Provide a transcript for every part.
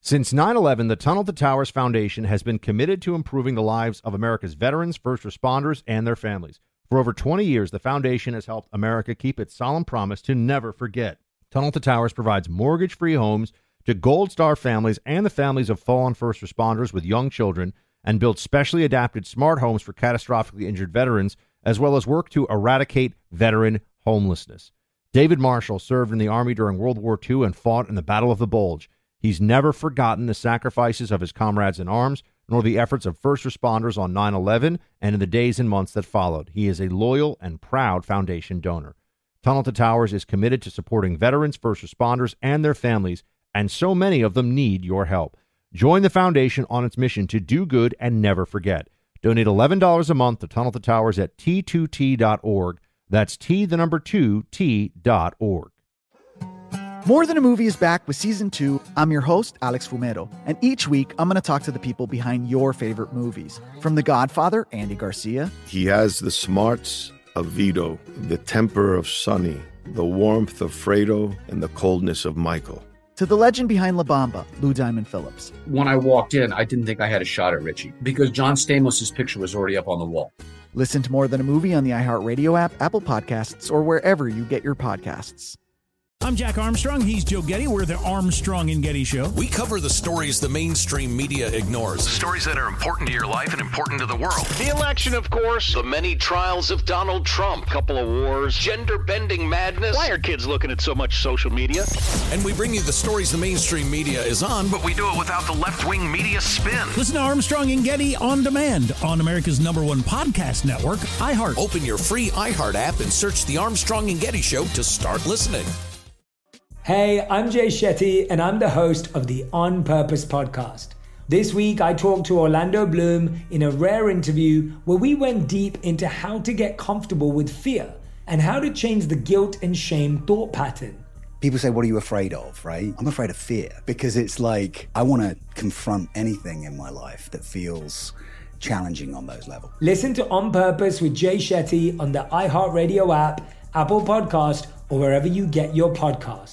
Since 9/11, the Tunnel to Towers Foundation has been committed to improving the lives of America's veterans, first responders, and their families. For over 20 years, the foundation has helped America keep its solemn promise to never forget. Tunnel to Towers provides mortgage-free homes to Gold Star families and the families of fallen first responders with young children, and builds specially adapted smart homes for catastrophically injured veterans, as well as work to eradicate veteran homelessness. David Marshall served in the Army during World War II and fought in the Battle of the Bulge. He's never forgotten the sacrifices of his comrades in arms, nor the efforts of first responders on 9/11 and in the days and months that followed. He is a loyal and proud foundation donor. Tunnel to Towers is committed to supporting veterans, first responders, and their families, and so many of them need your help. Join the foundation on its mission to do good and never forget. Donate $11 a month to Tunnel to Towers at T2T.org. That's T2T.org. More Than a Movie is back with Season 2. I'm your host, Alex Fumero, and each week I'm going to talk to the people behind your favorite movies. From The Godfather, Andy Garcia. He has the smarts of Vito, the temper of Sonny, the warmth of Fredo, and the coldness of Michael. To the legend behind La Bamba, Lou Diamond Phillips. When I walked in, I didn't think I had a shot at Richie because John Stamos' picture was already up on the wall. Listen to More Than a Movie on the iHeartRadio app, Apple Podcasts, or wherever you get your podcasts. I'm Jack Armstrong. He's Joe Getty. We're the Armstrong and Getty Show. We cover the stories the mainstream media ignores. The stories that are important to your life and important to the world. The election, of course. The many trials of Donald Trump. Couple of wars. Gender-bending madness. Why are kids looking at so much social media? And we bring you the stories the mainstream media is on, but we do it without the left-wing media spin. Listen to Armstrong and Getty on demand on America's #1 podcast network, iHeart. Open your free iHeart app and search The Armstrong and Getty Show to start listening. Hey, I'm Jay Shetty, and I'm the host of the On Purpose podcast. This week, I talked to Orlando Bloom in a rare interview where we went deep into how to get comfortable with fear and how to change the guilt and shame thought pattern. People say, what are you afraid of, right? I'm afraid of fear because it's like I want to confront anything in my life that feels challenging on those levels. Listen to On Purpose with Jay Shetty on the iHeartRadio app, Apple Podcast, or wherever you get your podcasts.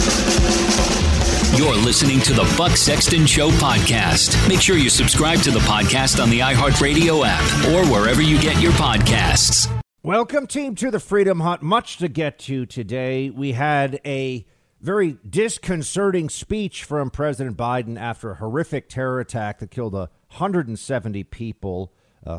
You're listening to the Buck Sexton Show podcast. Make sure you subscribe to the podcast on the iHeartRadio app or wherever you get your podcasts. Welcome, team, to the Freedom Hut. Much to get to today. We had a very disconcerting speech from President Biden after a horrific terror attack that killed 170 people,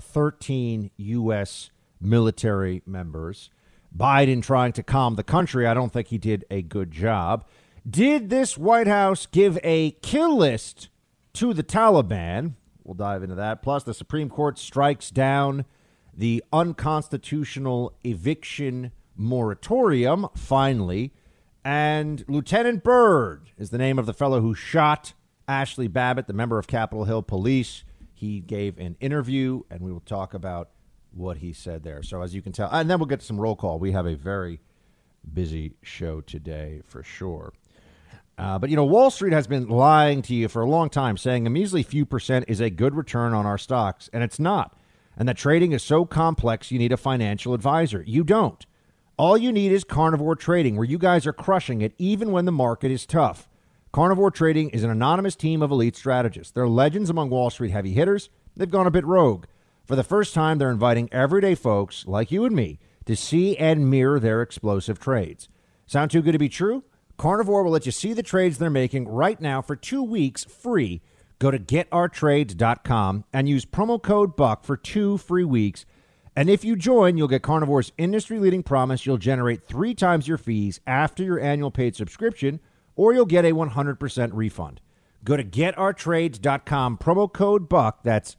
13 U.S. military members. Biden trying to calm the country. I don't think he did a good job. Did this White House give a kill list to the Taliban? We'll dive into that. Plus, the Supreme Court strikes down the unconstitutional eviction moratorium, finally. And Lieutenant Byrd is the name of the fellow who shot Ashley Babbitt, the member of Capitol Hill Police. He gave an interview, and we will talk about what he said there. So as you can tell, and then we'll get to some roll call. We have a very busy show today for sure. But, you know, Wall Street has been lying to you for a long time, saying a measly few percent is a good return on our stocks, and it's not. And that trading is so complex, you need a financial advisor. You don't. All you need is Carnivore Trading, where you guys are crushing it even when the market is tough. Carnivore Trading is an anonymous team of elite strategists. They're legends among Wall Street heavy hitters. They've gone a bit rogue. For the first time, they're inviting everyday folks like you and me to see and mirror their explosive trades. Sound too good to be true? Carnivore will let you see the trades they're making right now for 2 weeks free. Go to getourtrades.com and use promo code BUCK for 2 free weeks. And if you join, you'll get Carnivore's industry-leading promise you'll generate 3 times your fees after your annual paid subscription, or you'll get a 100% refund. Go to getourtrades.com, promo code BUCK. That's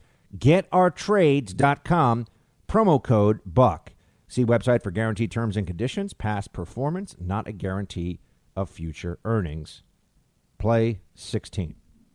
getourtrades.com, promo code BUCK. See website for guaranteed terms and conditions. Past performance, not a guarantee of future earnings. Play 16.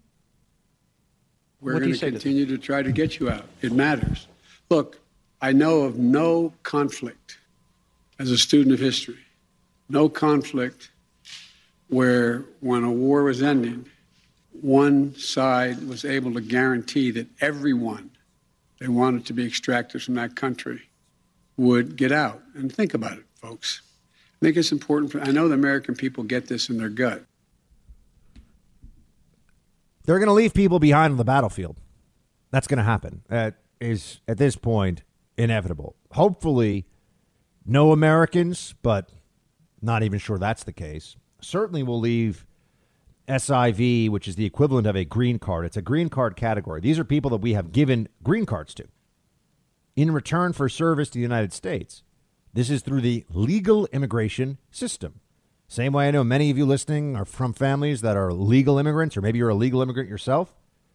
We're going to continue to try to get you out. It matters. Look, I know of no conflict as a student of history, no conflict where when a war was ending, one side was able to guarantee that everyone they wanted to be extracted from that country would get out. And think about it, folks. I think it's important. I know the American people get this in their gut. They're going to leave people behind on the battlefield. That's going to happen. That is, at this point, inevitable. Hopefully, no Americans, but not even sure that's the case. Certainly will leave SIV, which is the equivalent of a green card. It's a green card category. These are people that we have given green cards to in return for service to the United States. This is through the legal immigration system. Same way I know many of you listening are from families that are legal immigrants, or maybe you're a legal immigrant yourself.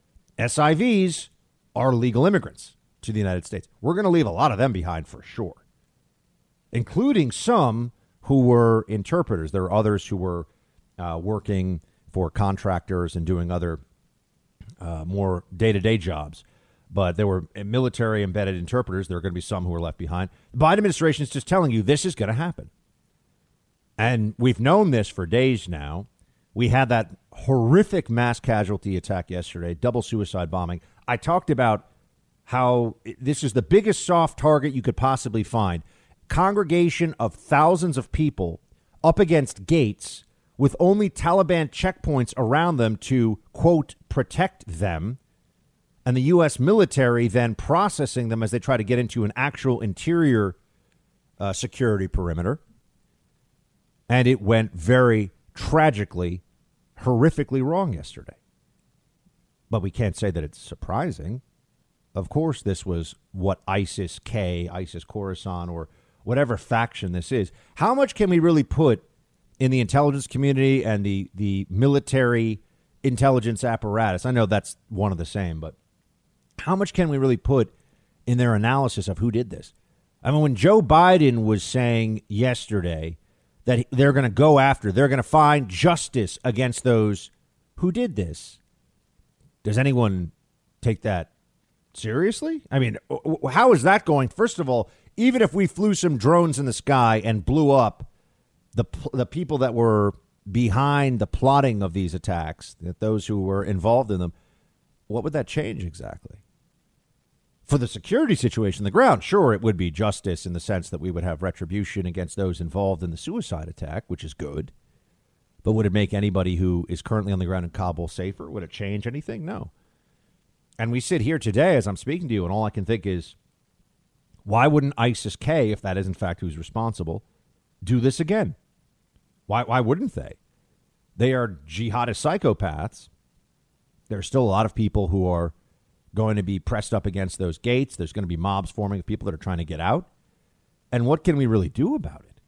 SIVs are legal immigrants to the United States. We're going to leave a lot of them behind for sure, including some who were interpreters. There are others who were working for contractors and doing other more day-to-day jobs. But there were military embedded interpreters. There are going to be some who are left behind. The Biden administration is just telling you this is going to happen. And we've known this for days now. We had that horrific mass casualty attack yesterday, double suicide bombing. I talked about how this is the biggest soft target you could possibly find. Congregation of thousands of people up against gates with only Taliban checkpoints around them to, quote, protect them. And the U.S. military then processing them as they try to get into an actual interior security perimeter. And it went very tragically, horrifically wrong yesterday. But we can't say that it's surprising. Of course, this was what ISIS-K, ISIS-Khorasan, or whatever faction this is. How much can we really put in the intelligence community and the military intelligence apparatus? I know that's one of the same, but how much can we really put in their analysis of who did this? I mean, when Joe Biden was saying yesterday that they're going to go after, they're going to find justice against those who did this, does anyone take that seriously? I mean, how is that going? First of all, even if we flew some drones in the sky and blew up the people that were behind the plotting of these attacks, that those who were involved in them, what would that change exactly? For the security situation on the ground, sure, it would be justice in the sense that we would have retribution against those involved in the suicide attack, which is good. But would it make anybody who is currently on the ground in Kabul safer? Would it change anything? No. And we sit here today as I'm speaking to you, and all I can think is, why wouldn't ISIS-K, if that is in fact who's responsible, do this again? Why wouldn't they? They are jihadist psychopaths. There are still a lot of people who are going to be pressed up against those gates. There's going to be mobs forming of people that are trying to get out. And what can we really do about it?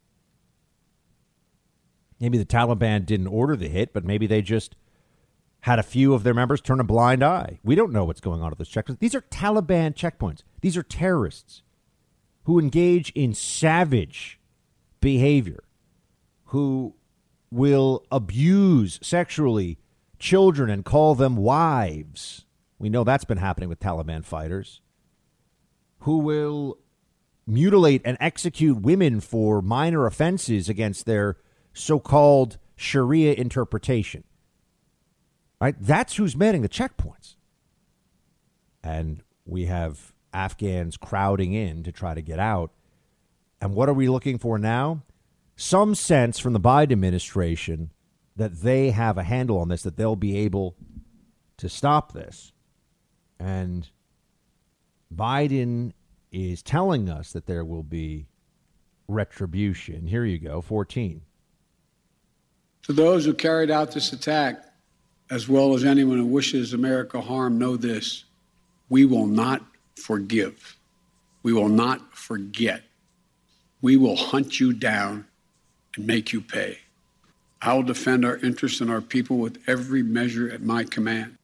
Maybe the Taliban didn't order the hit, but maybe they just had a few of their members turn a blind eye. We don't know what's going on at those checkpoints. These are Taliban checkpoints. These are terrorists who engage in savage behavior, who will abuse sexually children and call them wives. We know that's been happening with Taliban fighters, who will mutilate and execute women for minor offenses against their so-called Sharia interpretation. Right? That's who's manning the checkpoints. And we have Afghans crowding in to try to get out. And what are we looking for now? Some sense from the Biden administration that they have a handle on this, that they'll be able to stop this. And Biden is telling us that there will be retribution. Here you go, 14. To those who carried out this attack, as well as anyone who wishes America harm, know this: we will not forgive. We will not forget. We will hunt you down and make you pay. I will defend our interests and our people with every measure at my command.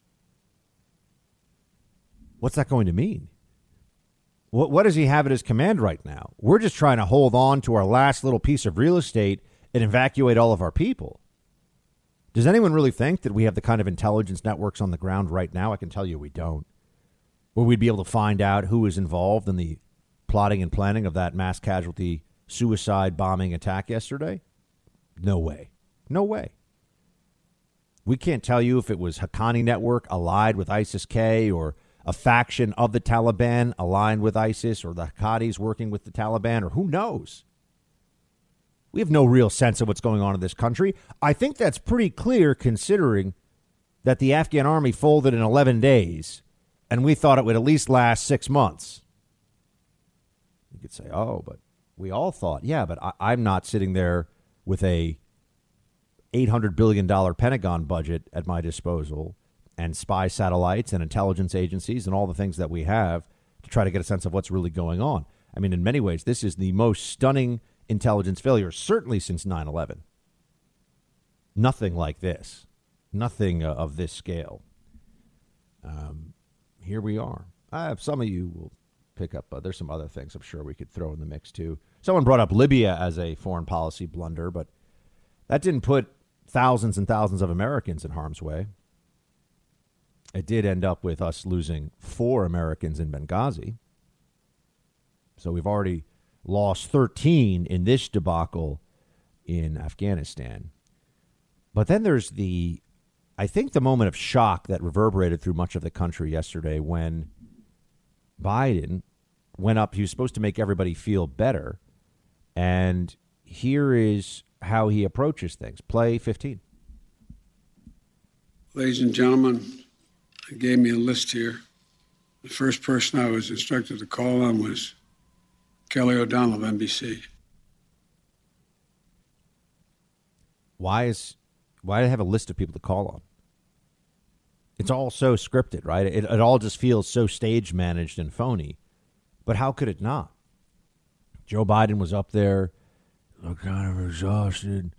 What's that going to mean? What does he have at his command right now? We're just trying to hold on to our last little piece of real estate and evacuate all of our people. Does anyone really think that we have the kind of intelligence networks on the ground right now? I can tell you we don't. Where we'd be able to find out who is involved in the plotting and planning of that mass casualty suicide bombing attack yesterday? No way. No way. We can't tell you if it was Haqqani Network allied with ISIS-K, or a faction of the Taliban aligned with ISIS, or the Haqqanis working with the Taliban, or who knows? We have no real sense of what's going on in this country. I think that's pretty clear, considering that the Afghan army folded in 11 days, and we thought it would at least last 6 months. You could say, oh, but we all thought, yeah, but I'm not sitting there with a $800 billion Pentagon budget at my disposal and spy satellites and intelligence agencies and all the things that we have to try to get a sense of what's really going on. I mean, in many ways, this is the most stunning intelligence failure, certainly since 9/11. Nothing like this. Nothing of this scale. Here we are. Some of you will pick up. There's some other things I'm sure we could throw in the mix, too. Someone brought up Libya as a foreign policy blunder, but that didn't put thousands and thousands of Americans in harm's way. It did end up with us losing 4 Americans in Benghazi. So we've already lost 13 in this debacle in Afghanistan. But then there's I think the moment of shock that reverberated through much of the country yesterday when Biden went up. He was supposed to make everybody feel better. And here is how he approaches things. Play 15. Ladies and gentlemen, he gave me a list here. The first person I was instructed to call on was Kelly O'Donnell of NBC. Why do they have a list of people to call on? It's all so scripted, right? It all just feels so stage managed and phony. But how could it not? Joe Biden was up there, looked kind of exhausted,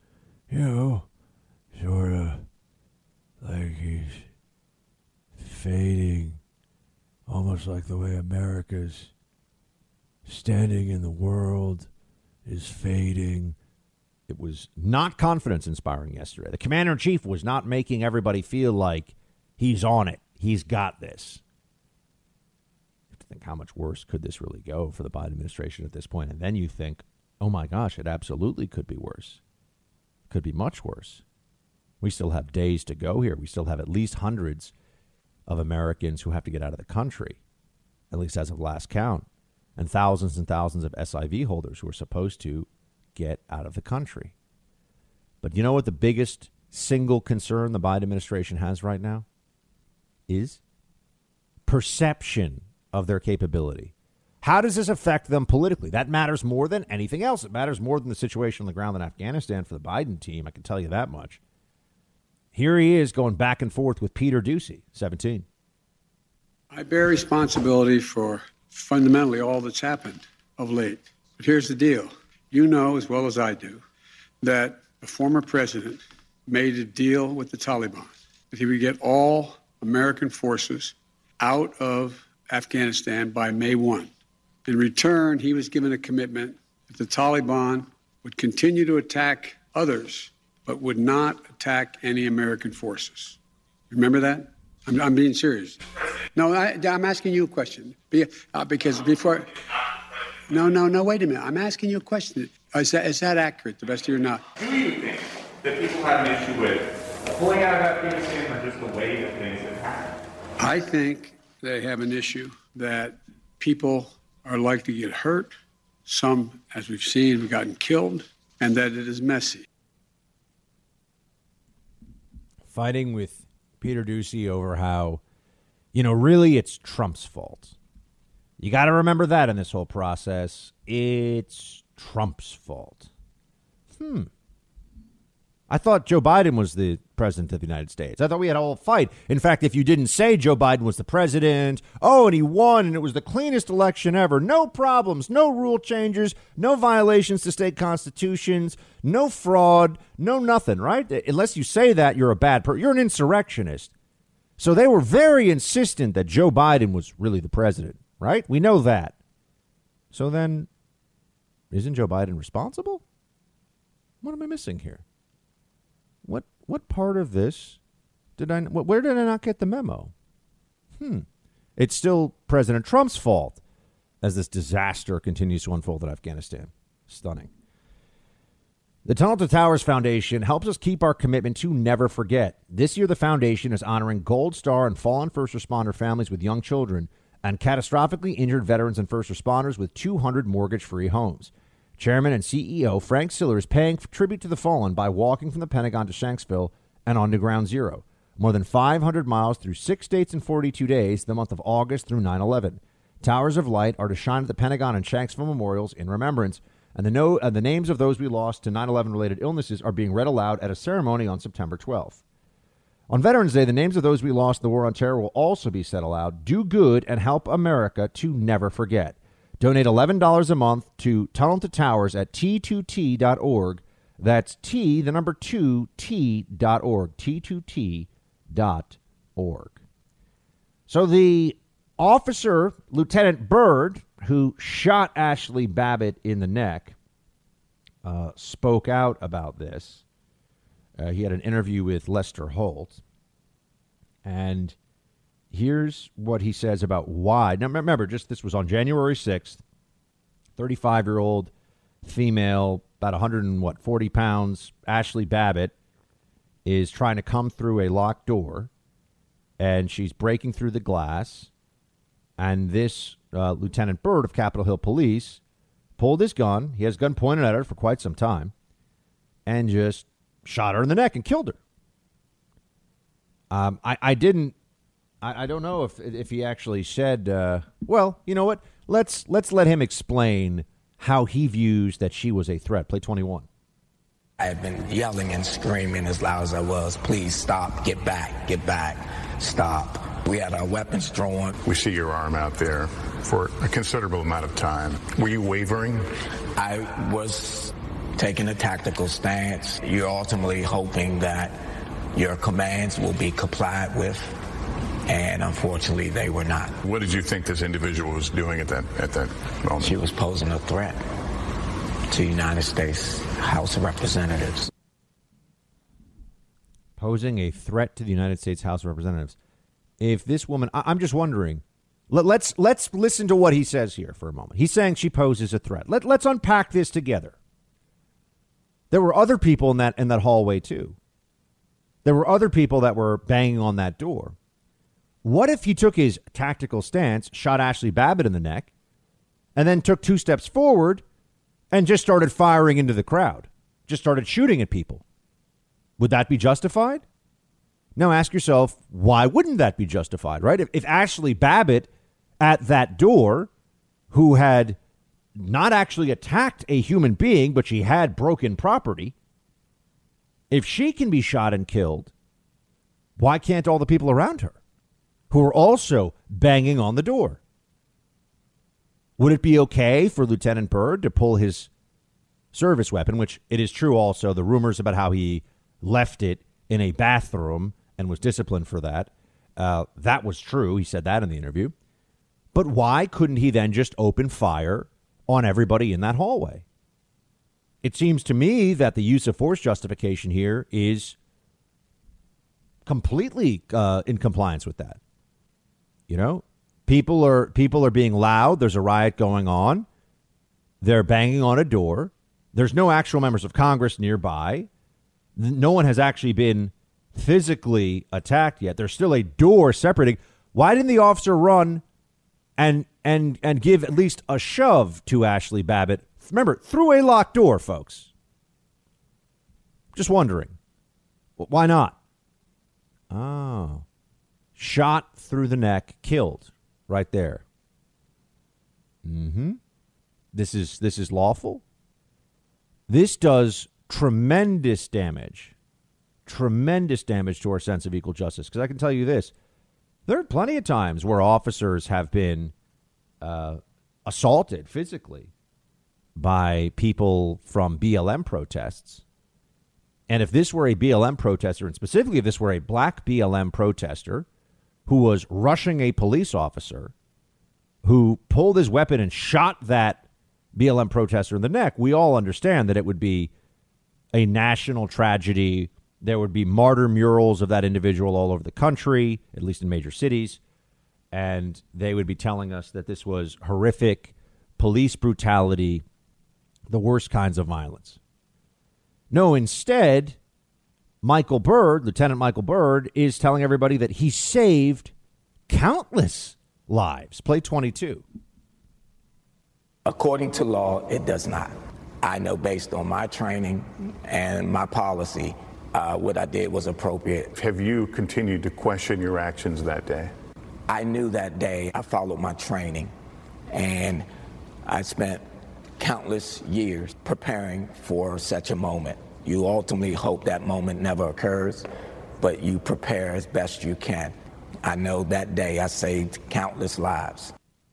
sort of like he's fading, almost like the way America's standing in the world is fading. It was not confidence-inspiring yesterday. The commander-in-chief was not making everybody feel like he's on it. He's got this. You have to think, how much worse could this really go for the Biden administration at this point? And then you think, oh, my gosh, it absolutely could be worse. Could be much worse. We still have days to go here. We still have at least hundreds of Americans who have to get out of the country, at least as of last count, and thousands of SIV holders who are supposed to get out of the country. But you know what the biggest single concern the Biden administration has right now is? Perception of their capability. How does this affect them politically? That matters more than anything else. It matters more than the situation on the ground in Afghanistan for the Biden team. I can tell you that much. Here he is going back and forth with Peter Doocy, 17. I bear responsibility for fundamentally all that's happened of late. But here's the deal. You know as well as I do that the former president made a deal with the Taliban that he would get all American forces out of Afghanistan by May 1. In return, he was given a commitment that the Taliban would continue to attack others, but would not attack any American forces. Remember that? I'm being serious. No, I'm asking you a question. Because before... No, wait a minute. I'm asking you a question. Is that accurate, the best of your knowledge? Do you think that people have an issue with pulling out of Afghanistan or just the way that things have happened? I think they have an issue that people are likely to get hurt. Some, as we've seen, have gotten killed, and that it is messy. Fighting with Peter Doocy over how, really it's Trump's fault. You got to remember that in this whole process. It's Trump's fault. I thought Joe Biden was the president of the United States. I thought we had a whole fight. In fact, if you didn't say Joe Biden was the president, and he won, and it was the cleanest election ever, no problems, no rule changes, no violations to state constitutions, no fraud, no nothing, right? Unless you say that, you're a bad person. You're an insurrectionist. So they were very insistent that Joe Biden was really the president. Right? We know that. So then, isn't Joe Biden responsible? What am I missing here? What part of this where did I not get the memo? It's still President Trump's fault as this disaster continues to unfold in Afghanistan. Stunning. The Tunnel to Towers Foundation helps us keep our commitment to never forget. This year, the foundation is honoring Gold Star and fallen first responder families with young children and catastrophically injured veterans and first responders with 200 mortgage-free homes. Chairman and CEO Frank Siller is paying tribute to the fallen by walking from the Pentagon to Shanksville and on to Ground Zero. more than 500 miles through 6 states in 42 days, the month of August through 9/11. Towers of Light are to shine at the Pentagon and Shanksville memorials in remembrance, and the names of those we lost to 9/11-related illnesses are being read aloud at a ceremony on September 12th. On Veterans Day, the names of those we lost in the War on Terror will also be said aloud. Do good and help America to never forget. Donate $11 a month to Tunnel to Towers at T2T.org. That's T, the number 2, T.org. T2T.org. So the officer, Lieutenant Byrd, who shot Ashley Babbitt in the neck, spoke out about this. He had an interview with Lester Holt. And here's what he says about why. Now, remember, this was on January 6th. 35-year-old female, about 140 pounds, Ashley Babbitt, is trying to come through a locked door, and she's breaking through the glass. And this Lieutenant Byrd of Capitol Hill Police pulled his gun. He has a gun pointed at her for quite some time, and just shot her in the neck and killed her. I don't know if he actually said, well, you know what? Let's let him explain how he views that she was a threat. Play 21. I had been yelling and screaming as loud as I was, please stop, get back, stop. We had our weapons drawn. We see your arm out there for a considerable amount of time. Were you wavering? I was taking a tactical stance. You're ultimately hoping that your commands will be complied with, and unfortunately they were not. What did you think this individual was doing at that moment? She was posing a threat to the United States House of Representatives. Posing a threat to the United States House of Representatives. If this woman, I'm just wondering, let's listen to what he says here for a moment. He's saying she poses a threat. Let's unpack this together. There were other people in that hallway too. There were other people that were banging on that door. What if he took his tactical stance, shot Ashley Babbitt in the neck, and then took 2 steps forward and just started firing into the crowd, just started shooting at people? Would that be justified? Now ask yourself, why wouldn't that be justified, right? If Ashley Babbitt at that door, who had not actually attacked a human being, but she had broken property, if she can be shot and killed, why can't all the people around her who are also banging on the door? Would it be okay for Lieutenant Byrd to pull his service weapon, which it is true also, the rumors about how he left it in a bathroom and was disciplined for that, that was true. He said that in the interview. But why couldn't he then just open fire on everybody in that hallway? It seems to me that the use of force justification here is completely in compliance with that. You know, people are being loud. There's a riot going on. They're banging on a door. There's no actual members of Congress nearby. No one has actually been physically attacked yet. There's still a door separating. Why didn't the officer run and give at least a shove to Ashley Babbitt? Remember, through a locked door, folks. Just wondering. Why not? Oh. Shot through the neck, killed right there. Mm-hmm. This is lawful. This does tremendous damage to our sense of equal justice. Because I can tell you this, there are plenty of times where officers have been assaulted physically by people from BLM protests. And if this were a BLM protester, and specifically if this were a black BLM protester who was rushing a police officer who pulled his weapon and shot that BLM protester in the neck, we all understand that it would be a national tragedy. There would be martyr murals of that individual all over the country, at least in major cities. And they would be telling us that this was horrific police brutality, the worst kinds of violence. No, instead, Michael Byrd, Lieutenant Michael Byrd, is telling everybody that he saved countless lives. Play 22. According to law, it does not. I know based on my training and my policy, what I did was appropriate. Have you continued to question your actions that day? I knew that day I followed my training, and I spent countless years preparing for such a moment. You ultimately hope that moment never occurs, but you prepare as best you can. I know that day I saved countless lives.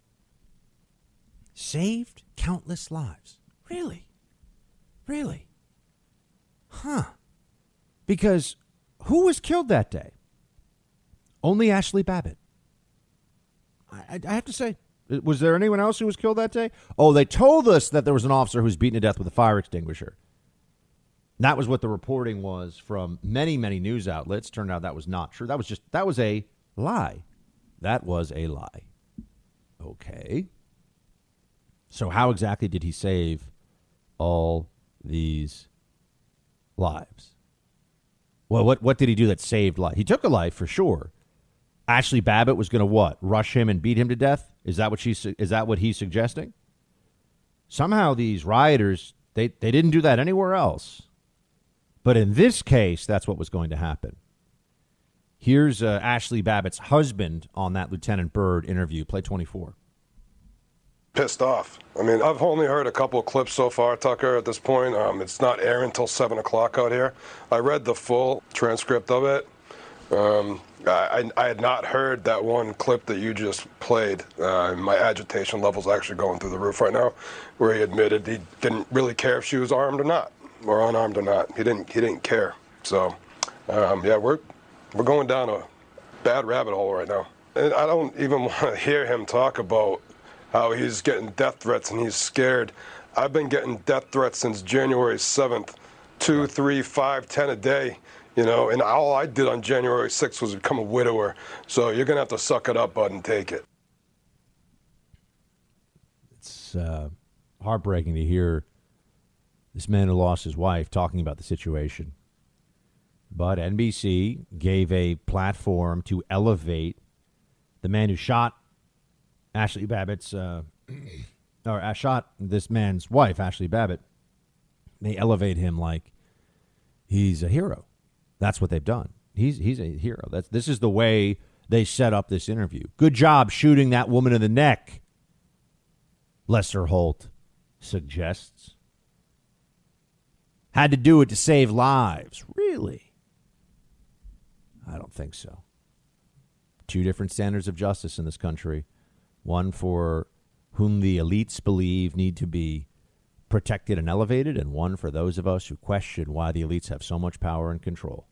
Saved countless lives? Really? Really? Huh. Because who was killed that day? Only Ashley Babbitt. I have to say, was there anyone else who was killed that day? Oh, they told us that there was an officer who was beaten to death with a fire extinguisher. That was what the reporting was from many, many news outlets. Turned out that was not true. That was a lie. That was a lie. Okay. So how exactly did he save all these lives? Well, what did he do that saved life? He took a life for sure. Ashley Babbitt was going to what? Rush him and beat him to death? Is that what he's suggesting? Somehow these rioters, they didn't do that anywhere else. But in this case, that's what was going to happen. Here's Ashley Babbitt's husband on that Lieutenant Byrd interview. Play 24. Pissed off. I mean, I've only heard a couple of clips so far, Tucker, at this point. It's not airing until 7 o'clock out here. I read the full transcript of it. I had not heard that one clip that you just played. My agitation level's actually going through the roof right now, where he admitted he didn't really care if she was armed or not, or unarmed or not. He didn't care. So, yeah, we're going down a bad rabbit hole right now. And I don't even want to hear him talk about how he's getting death threats and he's scared. I've been getting death threats since January 7th, 2, 3, 5, 10 a day. You know, and all I did on January 6th was become a widower. So you're going to have to suck it up, bud, and take it. It's heartbreaking to hear this man who lost his wife talking about the situation. But NBC gave a platform to elevate the man who shot Ashley Babbitt's, shot this man's wife, Ashley Babbitt. They elevate him like he's a hero. That's what they've done. He's a hero. This is the way they set up this interview. Good job shooting that woman in the neck, Lester Holt suggests. Had to do it to save lives. Really? I don't think so. Two different standards of justice in this country. One for whom the elites believe need to be protected and elevated, and one for those of us who question why the elites have so much power and control.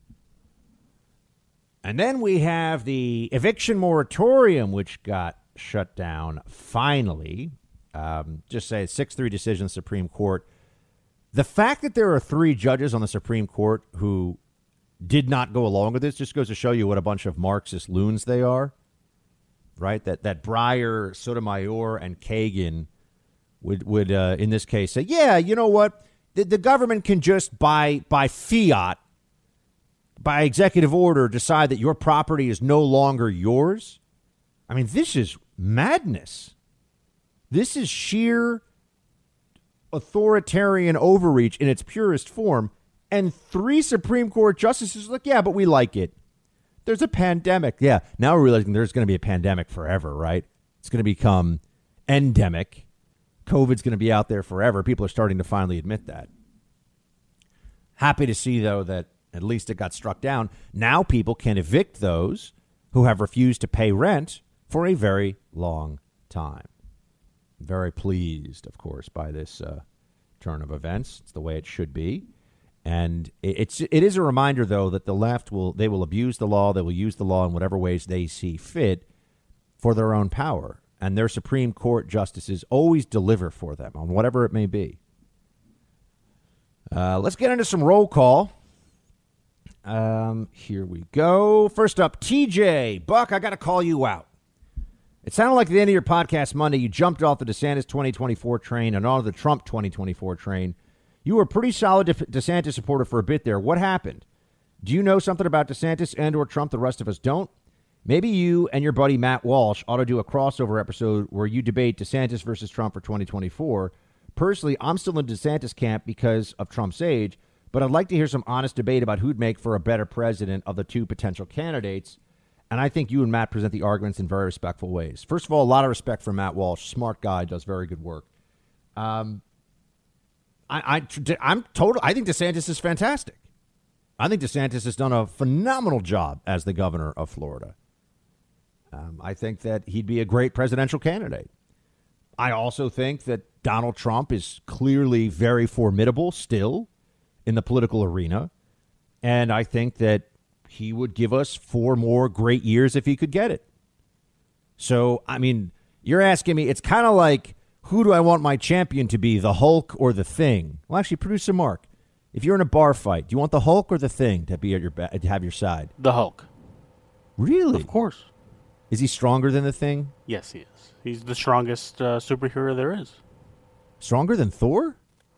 And then we have the eviction moratorium, which got shut down finally. Just say 6-3 decision, Supreme Court. The fact that there are 3 judges on the Supreme Court who did not go along with this just goes to show you what a bunch of Marxist loons they are, right? That Breyer, Sotomayor, and Kagan would in this case say, yeah, you know what? The government can just by fiat, by executive order, decide that your property is no longer yours. I mean, this is madness. This is sheer authoritarian overreach in its purest form. And 3 Supreme Court justices are like, yeah, but we like it. There's a pandemic. Yeah, now we're realizing there's going to be a pandemic forever, right? It's going to become endemic. COVID's going to be out there forever. People are starting to finally admit that. Happy to see, though, that at least it got struck down. Now people can evict those who have refused to pay rent for a very long time. Very pleased, of course, by this turn of events. It's the way it should be. And it is a reminder, though, that the left will abuse the law. They will use the law in whatever ways they see fit for their own power. And their Supreme Court justices always deliver for them on whatever it may be. Let's get into some roll call. Here we go. First up, TJ. Buck, I got to call you out. It sounded like at the end of your podcast Monday, you jumped off the DeSantis 2024 train and onto the Trump 2024 train. You were a pretty solid DeSantis supporter for a bit there. What happened? Do you know something about DeSantis and or Trump the rest of us don't? Maybe you and your buddy Matt Walsh ought to do a crossover episode where you debate DeSantis versus Trump for 2024. Personally, I'm still in DeSantis camp because of Trump's age, but I'd like to hear some honest debate about who'd make for a better president of the two potential candidates. And I think you and Matt present the arguments in very respectful ways. First of all, a lot of respect for Matt Walsh. Smart guy, does very good work. I think DeSantis is fantastic. I think DeSantis has done a phenomenal job as the governor of Florida. I think that he'd be a great presidential candidate. I also think that Donald Trump is clearly very formidable still in the political arena. And I think that he would give us 4 more great years if he could get it. So, I mean, you're asking me, it's kind of like, who do I want my champion to be, the Hulk or the Thing? Well, actually, producer Mark, if you're in a bar fight, do you want the Hulk or the Thing to be at to have your side? The Hulk. Really? Of course. Is he stronger than the Thing? Yes, he is. He's the strongest superhero there is. Stronger than Thor?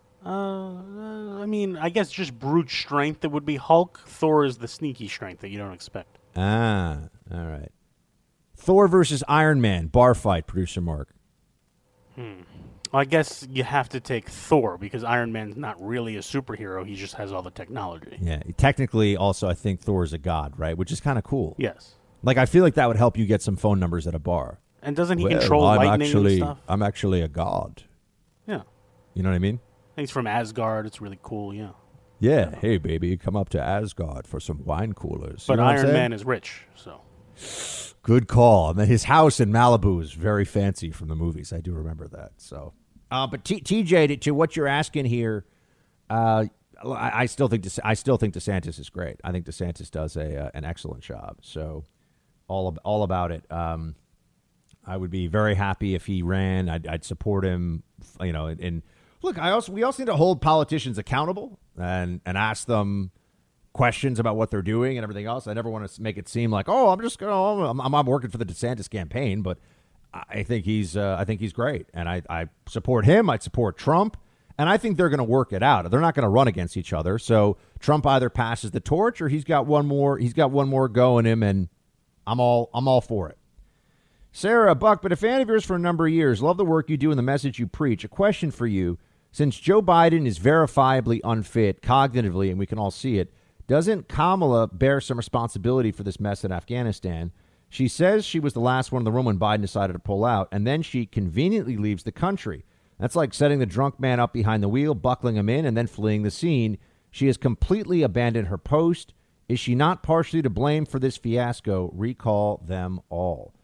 I mean, I guess just brute strength, it would be Hulk. Thor is the sneaky strength that you don't expect. Ah, all right. Thor versus Iron Man, bar fight, producer Mark. Well, I guess you have to take Thor because Iron Man's not really a superhero. He just has all the technology. Yeah, technically, also, I think Thor is a god, right? Which is kind of cool. Yes. Like, I feel like that would help you get some phone numbers at a bar. And doesn't he control lightning and stuff? I'm actually a god. Yeah. You know what I mean? He's from Asgard. It's really cool, yeah. Yeah. Hey, baby, come up to Asgard for some wine coolers. But Iron Man is rich, so. Good call. And then his house in Malibu is very fancy from the movies. I do remember that. So, but TJ, to what you're asking here, I still think DeSantis is great. I think DeSantis does an excellent job. So, all about it. I would be very happy if he ran. I'd support him. You know, and look, we also need to hold politicians accountable and ask them questions about what they're doing and everything else. I never want to make it seem like, oh, I'm working for the DeSantis campaign, but I think he's great, and I support him. I support Trump, and I think they're going to work it out. They're not going to run against each other. So Trump either passes the torch or he's got one more go in him, and I'm all for it. Sarah, Buck, been a fan of yours for a number of years. Love the work you do and the message you preach. A question for you. Since Joe Biden is verifiably unfit cognitively, and we can all see it, doesn't Kamala bear some responsibility for this mess in Afghanistan? She says she was the last one in the room when Biden decided to pull out, and then she conveniently leaves the country. That's like setting the drunk man up behind the wheel, buckling him in, and then fleeing the scene. She has completely abandoned her post. Is she not partially to blame for this fiasco? Recall them all.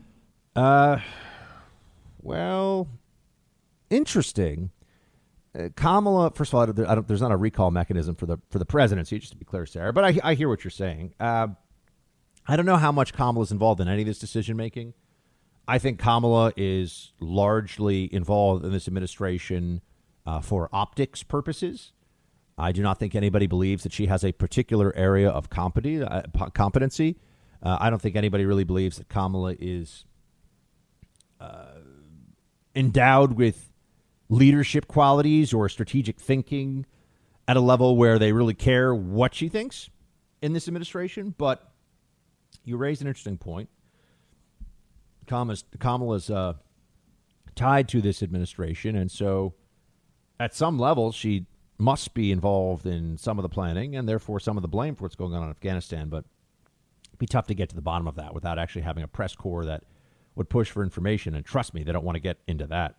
Well, interesting. Kamala, first of all, there's not a recall mechanism for the presidency, just to be clear, Sarah. But I hear what you're saying. I don't know how much Kamala is involved in any of this decision making. I think Kamala is largely involved in this administration for optics purposes. I do not think anybody believes that she has a particular area of competency. I don't think anybody really believes that Kamala is endowed with leadership qualities or strategic thinking at a level where they really care what she thinks in this administration. But you raised an interesting point. Kamala's tied to this administration, and so at some level she must be involved in some of the planning and therefore some of the blame for what's going on in Afghanistan. But it'd be tough to get to the bottom of that without actually having a press corps that would push for information. And trust me, they don't want to get into that.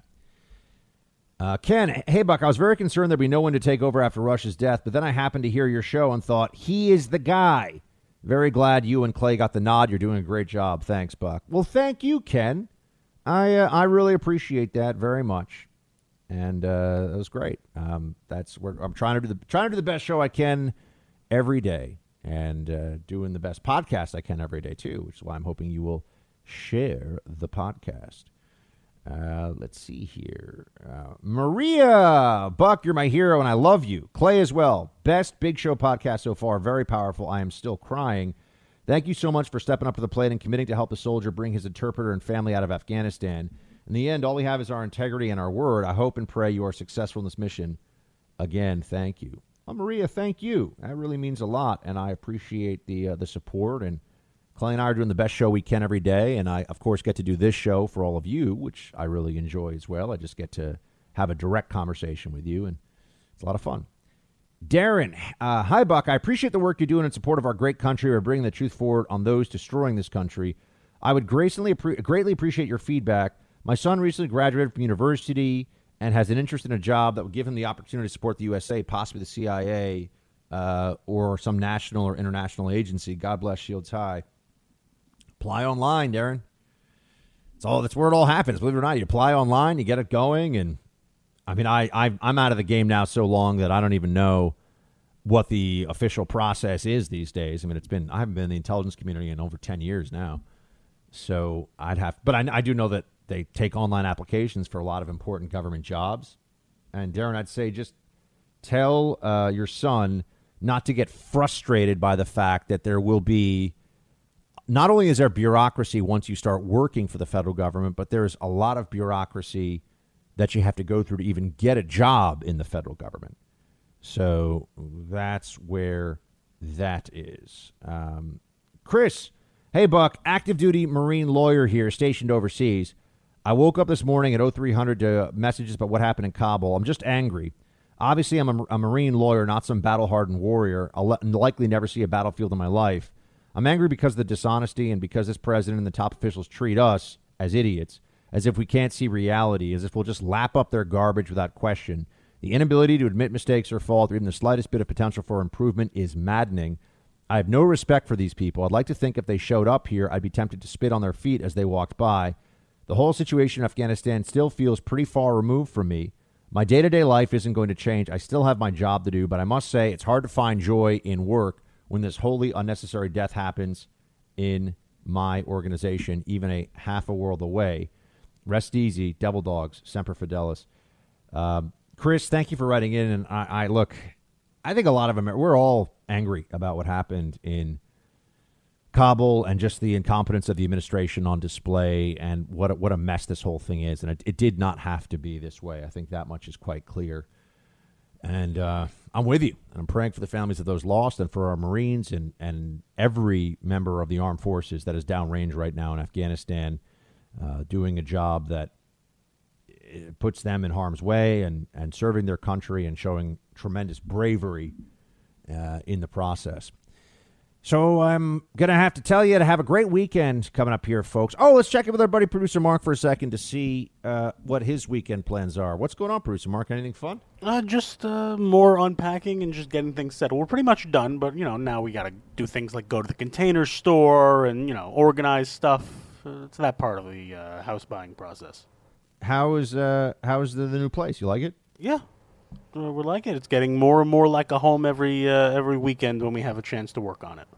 Ken, hey, Buck, I was very concerned there'd be no one to take over after Rush's death, but then I happened to hear your show and thought, he is the guy. Very glad you and Clay got the nod. You're doing a great job. Thanks, Buck. Well, thank you, Ken. I really appreciate that very much. And that was great. That's where I'm trying to do the best show I can every day, and doing the best podcast I can every day too, which is why I'm hoping you will share the podcast. Let's see here. Maria, Buck, you're my hero, and I love you. Clay as well. Best Big Show podcast so far. Very powerful. I am still crying. Thank you so much for stepping up to the plate and committing to help the soldier bring his interpreter and family out of Afghanistan. In the end, all we have is our integrity and our word. I hope and pray you are successful in this mission. Again, thank you. Well, Maria, thank you. That really means a lot, and I appreciate the support. And Clay and I are doing the best show we can every day, and I, of course, get to do this show for all of you, which I really enjoy as well. I just get to have a direct conversation with you, and it's a lot of fun. Darren, hi, Buck. I appreciate the work you're doing in support of our great country or bringing the truth forward on those destroying this country. I would greatly appreciate your feedback. My son recently graduated from university and has an interest in a job that would give him the opportunity to support the USA, possibly the CIA, or some national or international agency. God bless Shields High. Apply online, Darren. That's where it all happens. Believe it or not, you apply online, you get it going, and I mean, I'm out of the game now so long that I don't even know what the official process is these days. I mean, I haven't been in the intelligence community in over 10 years now, so but I do know that they take online applications for a lot of important government jobs. And Darren, I'd say just tell your son not to get frustrated by the fact that there will be. Not only is there bureaucracy once you start working for the federal government, but there's a lot of bureaucracy that you have to go through to even get a job in the federal government. So that's where that is. Chris, hey, Buck, active duty Marine lawyer here, stationed overseas. I woke up this morning at 0300 to messages about what happened in Kabul. I'm just angry. Obviously, I'm a Marine lawyer, not some battle-hardened warrior. I'll likely never see a battlefield in my life. I'm angry because of the dishonesty and because this president and the top officials treat us as idiots, as if we can't see reality, as if we'll just lap up their garbage without question. The inability to admit mistakes or fault or even the slightest bit of potential for improvement is maddening. I have no respect for these people. I'd like to think if they showed up here, I'd be tempted to spit on their feet as they walked by. The whole situation in Afghanistan still feels pretty far removed from me. My day-to-day life isn't going to change. I still have my job to do, but I must say it's hard to find joy in work when this wholly unnecessary death happens in my organization, even a half a world away. Rest easy, Devil Dogs, Semper Fidelis. Chris, thank you for writing in. And I think a lot of them, we're all angry about what happened in Kabul and just the incompetence of the administration on display and what a mess this whole thing is. And it did not have to be this way. I think that much is quite clear. And I'm with you. And I'm praying for the families of those lost and for our Marines and every member of the armed forces that is downrange right now in Afghanistan, doing a job that puts them in harm's way and serving their country and showing tremendous bravery in the process. So I'm going to have to tell you to have a great weekend coming up here, folks. Oh, let's check in with our buddy, Producer Mark, for a second to see what his weekend plans are. What's going on, Producer Mark? Anything fun? Just more unpacking and just getting things settled. We're pretty much done, but, now we got to do things like go to the Container Store and, organize stuff. It's that part of the house buying process. How is the new place? You like it? Yeah. We like it. It's getting more and more like a home every weekend when we have a chance to work on it.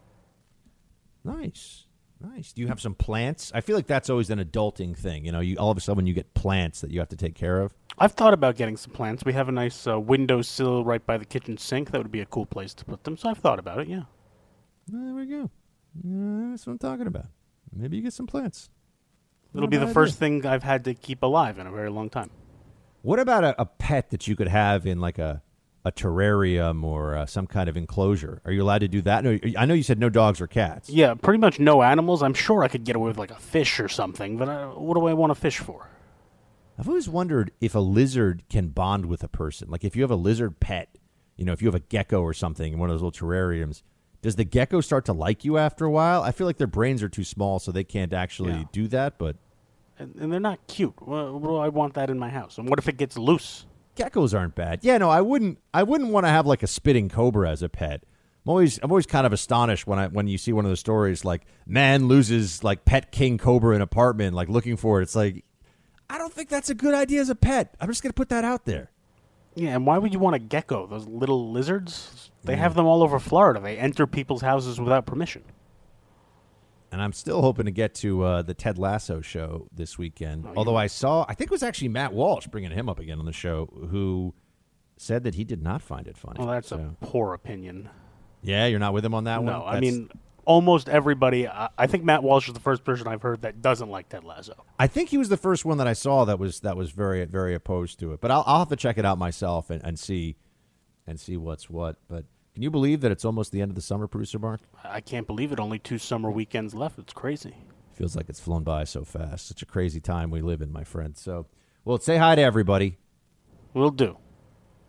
Nice. Do you have some plants? I feel like that's always an adulting thing. You all of a sudden you get plants that you have to take care of. I've thought about getting some plants. We have a nice windowsill right by the kitchen sink. That would be a cool place to put them. So I've thought about it, yeah. There we go. That's what I'm talking about. Maybe you get some plants. It'll be the first thing I've had to keep alive in a very long time. What about a pet that you could have in like a terrarium or some kind of enclosure? Are you allowed to do that? No, I know you said no dogs or cats. Yeah, pretty much no animals. I'm sure I could get away with like a fish or something, but what do I want a fish for? I've always wondered if a lizard can bond with a person. Like if you have a lizard pet, if you have a gecko or something in one of those little terrariums, does the gecko start to like you after a while? I feel like their brains are too small, so they can't actually do that, but... And they're not cute. Well, do I want that in my house? And what if it gets loose? Geckos aren't bad. Yeah, no, I wouldn't want to have like a spitting cobra as a pet. I'm always kind of astonished when you see one of those stories like man loses like pet king cobra in apartment, like looking for it. It's like, I don't think that's a good idea as a pet. I'm just going to put that out there. Yeah, and why would you want a gecko? Those little lizards? They have them all over Florida. They enter people's houses without permission. And I'm still hoping to get to the Ted Lasso show this weekend. Although I think it was actually Matt Walsh bringing him up again on the show, who said that he did not find it funny. Well, that's a poor opinion. Yeah, you're not with him on that one? No, I mean, almost everybody. I think Matt Walsh is the first person I've heard that doesn't like Ted Lasso. I think he was the first one that I saw that was very, very opposed to it. But I'll have to check it out myself and see what's what. But can you believe that it's almost the end of the summer, Producer Mark? I can't believe it. Only 2 summer weekends left. It's crazy. Feels like it's flown by so fast. Such a crazy time we live in, my friend. So, well, say hi to everybody. Will do.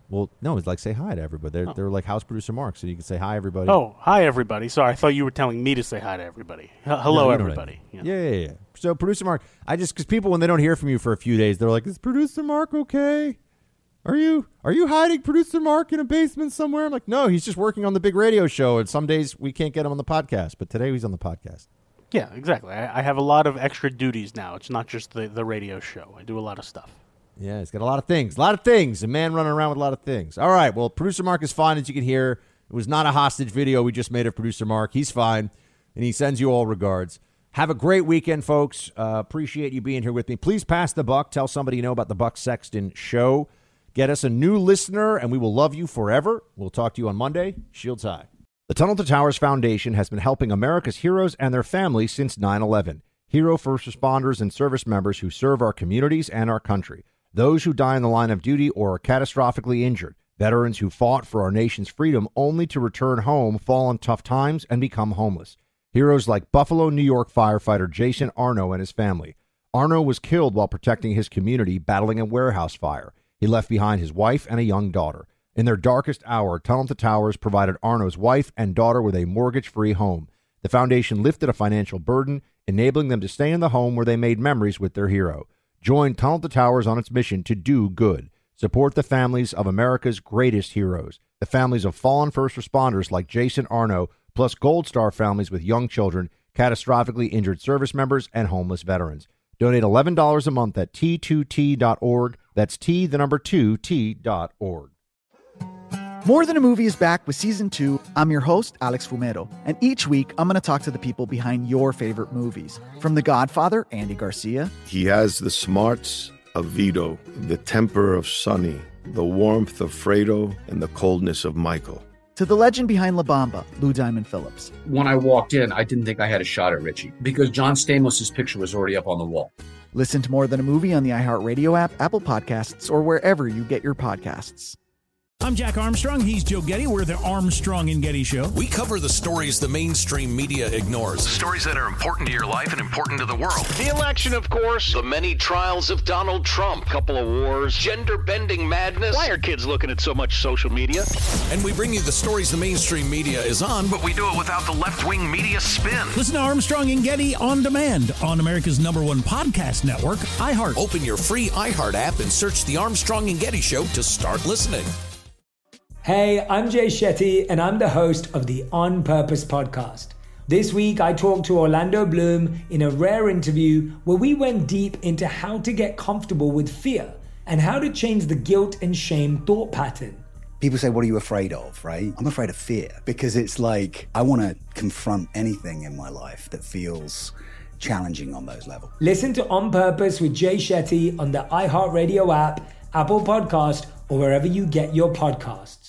Well, no, it's like say hi to everybody. They're like house producer Mark, so you can say hi, everybody. Oh, hi, everybody. Sorry, I thought you were telling me to say hi to everybody. Hello, everybody. Yeah. So, producer Mark, because people, when they don't hear from you for a few days, they're like, is producer Mark okay? Are you hiding producer Mark in a basement somewhere? I'm like, no, he's just working on the big radio show, and some days we can't get him on the podcast, but today he's on the podcast. Yeah, exactly. I have a lot of extra duties now. It's not just the radio show. I do a lot of stuff. Yeah, he's got a lot of things. A man running around with a lot of things. All right, well, producer Mark is fine, as you can hear. It was not a hostage video we just made of producer Mark. He's fine, and he sends you all regards. Have a great weekend, folks. Appreciate you being here with me. Please pass the buck. Tell somebody you know about the Buck Sexton Show. Get us a new listener, and we will love you forever. We'll talk to you on Monday. Shields high. The Tunnel to Towers Foundation has been helping America's heroes and their families since 9/11. Hero first responders and service members who serve our communities and our country. Those who die in the line of duty or are catastrophically injured. Veterans who fought for our nation's freedom only to return home, fall on tough times, and become homeless. Heroes like Buffalo, New York firefighter Jason Arno and his family. Arno was killed while protecting his community battling a warehouse fire. He left behind his wife and a young daughter. In their darkest hour, Tunnel to Towers provided Arno's wife and daughter with a mortgage-free home. The foundation lifted a financial burden, enabling them to stay in the home where they made memories with their hero. Join Tunnel to Towers on its mission to do good. Support the families of America's greatest heroes. The families of fallen first responders like Jason Arno, plus Gold Star families with young children, catastrophically injured service members, and homeless veterans. Donate $11 a month at T2T.org. That's T2T.org. More Than a Movie is back with Season 2. I'm your host, Alex Fumero, and each week I'm going to talk to the people behind your favorite movies. From The Godfather, Andy Garcia. He has the smarts of Vito, the temper of Sonny, the warmth of Fredo, and the coldness of Michael. To the legend behind La Bamba, Lou Diamond Phillips. When I walked in, I didn't think I had a shot at Richie because John Stamos' picture was already up on the wall. Listen to More Than a Movie on the iHeartRadio app, Apple Podcasts, or wherever you get your podcasts. I'm Jack Armstrong. He's Joe Getty. We're the Armstrong and Getty Show. We cover the stories the mainstream media ignores. Stories that are important to your life and important to the world. The election, of course. The many trials of Donald Trump. Couple of wars. Gender-bending madness. Why are kids looking at so much social media? And we bring you the stories the mainstream media is on, but we do it without the left-wing media spin. Listen to Armstrong and Getty on demand on America's #1 podcast network, iHeart. Open your free iHeart app and search The Armstrong and Getty Show to start listening. Hey, I'm Jay Shetty, and I'm the host of the On Purpose podcast. This week, I talked to Orlando Bloom in a rare interview where we went deep into how to get comfortable with fear and how to change the guilt and shame thought pattern. People say, what are you afraid of, right? I'm afraid of fear because it's like I want to confront anything in my life that feels challenging on those levels. Listen to On Purpose with Jay Shetty on the iHeartRadio app, Apple Podcast, or wherever you get your podcasts.